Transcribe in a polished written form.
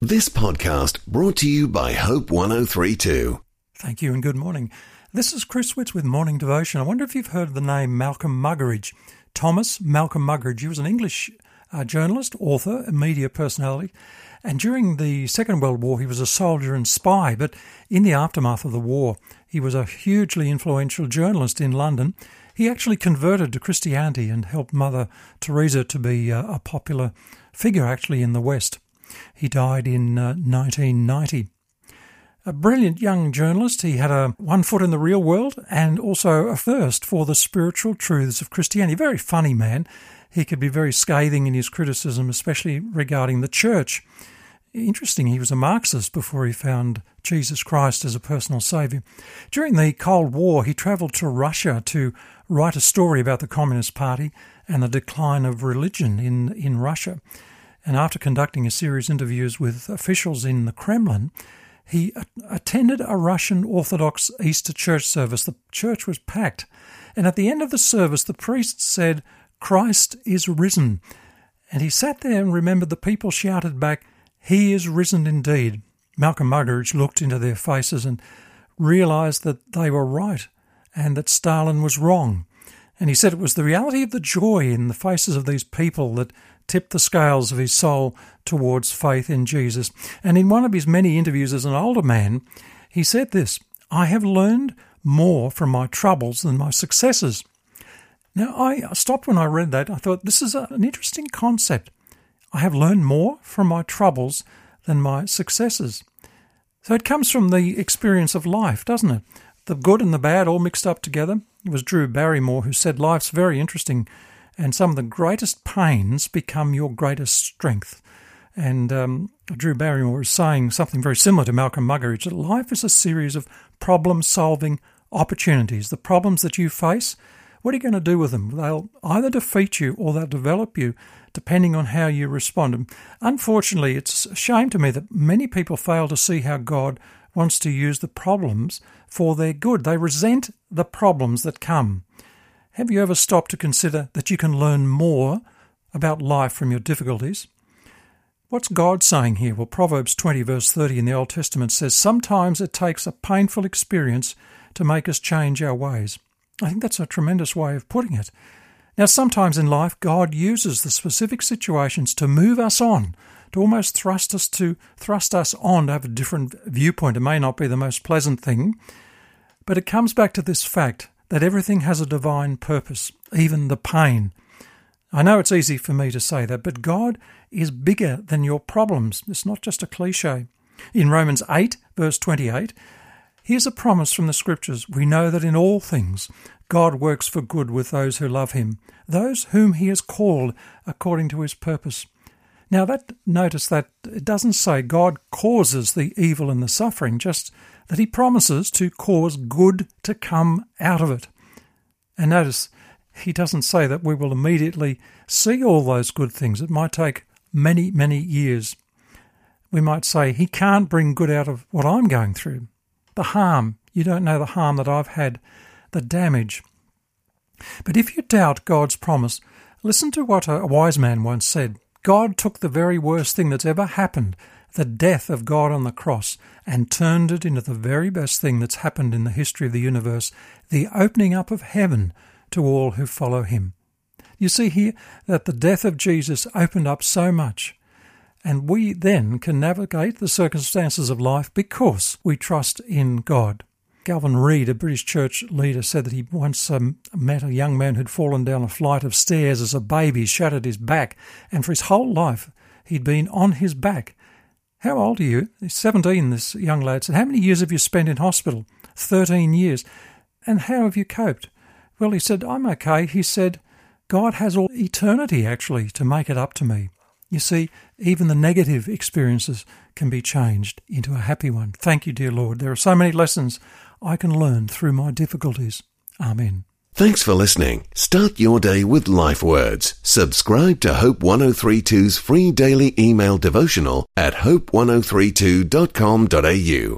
This podcast brought to you by Hope 103.2. Thank you and good morning. This is Chris Witts with Morning Devotion. I wonder if you've heard of the name Malcolm Muggeridge. Thomas Malcolm Muggeridge. He was an English journalist, author, and media personality. And during the Second World War, he was a soldier and spy. But in the aftermath of the war, he was a hugely influential journalist in London. He actually converted to Christianity and helped Mother Teresa to be a popular figure actually in the West. He died in 1990. A brilliant young journalist, he had one foot in the real world and also a thirst for the spiritual truths of Christianity. Very funny man. He could be very scathing in his criticism, especially regarding the church. Interesting, he was a Marxist before he found Jesus Christ as a personal saviour. During the Cold War, he travelled to Russia to write a story about the Communist Party and the decline of religion in Russia. And after conducting a series of interviews with officials in the Kremlin, he attended a Russian Orthodox Easter church service. The church was packed. And at the end of the service, the priest said, "Christ is risen." And he sat there and remembered the people shouted back, "He is risen indeed." Malcolm Muggeridge looked into their faces and realised that they were right and that Stalin was wrong. And he said it was the reality of the joy in the faces of these people that tipped the scales of his soul towards faith in Jesus. And in one of his many interviews as an older man, he said this, "I have learned more from my troubles than my successes." Now, I stopped when I read that. I thought, this is an interesting concept. I have learned more from my troubles than my successes. So it comes from the experience of life, doesn't it? The good and the bad all mixed up together. It was Drew Barrymore who said life's very interesting and some of the greatest pains become your greatest strength. And Drew Barrymore is saying something very similar to Malcolm Muggeridge, that life is a series of problem-solving opportunities. The problems that you face, what are you going to do with them? They'll either defeat you or they'll develop you, depending on how you respond. And unfortunately, it's a shame to me that many people fail to see how God wants to use the problems for their good. They resent the problems that come. Have you ever stopped to consider that you can learn more about life from your difficulties? What's God saying here? Well, Proverbs 20 verse 30 in the Old Testament says, "Sometimes it takes a painful experience to make us change our ways." I think that's a tremendous way of putting it. Now, sometimes in life, God uses the specific situations to move us on, to almost thrust us on to have a different viewpoint. It may not be the most pleasant thing, but it comes back to this fact that everything has a divine purpose, even the pain. I know it's easy for me to say that, but God is bigger than your problems. It's not just a cliche. In Romans 8, verse 28, here's a promise from the Scriptures. We know that in all things God works for good with those who love him, those whom he has called according to his purpose. Now, notice that it doesn't say God causes the evil and the suffering, just that he promises to cause good to come out of it. And notice, he doesn't say that we will immediately see all those good things. It might take many, many years. We might say, he can't bring good out of what I'm going through. The harm, you don't know the harm that I've had, the damage. But if you doubt God's promise, listen to what a wise man once said. God took the very worst thing that's ever happened, the death of God on the cross, and turned it into the very best thing that's happened in the history of the universe, the opening up of heaven to all who follow him. You see here that the death of Jesus opened up so much, and we then can navigate the circumstances of life because we trust in God. Galvin Reid, a British church leader, said that he once met a young man who'd fallen down a flight of stairs as a baby, shattered his back, and for his whole life he'd been on his back. "How old are you?" He's 17, this young lad said. "How many years have you spent in hospital?" 13 years. "And how have you coped?" Well, he said, "I'm okay." He said, "God has all eternity, actually, to make it up to me." You see, even the negative experiences can be changed into a happy one. Thank you, dear Lord. There are so many lessons I can learn through my difficulties. Amen. Thanks for listening. Start your day with Life Words. Subscribe to Hope 103.2's free daily email devotional at hope1032.com.au.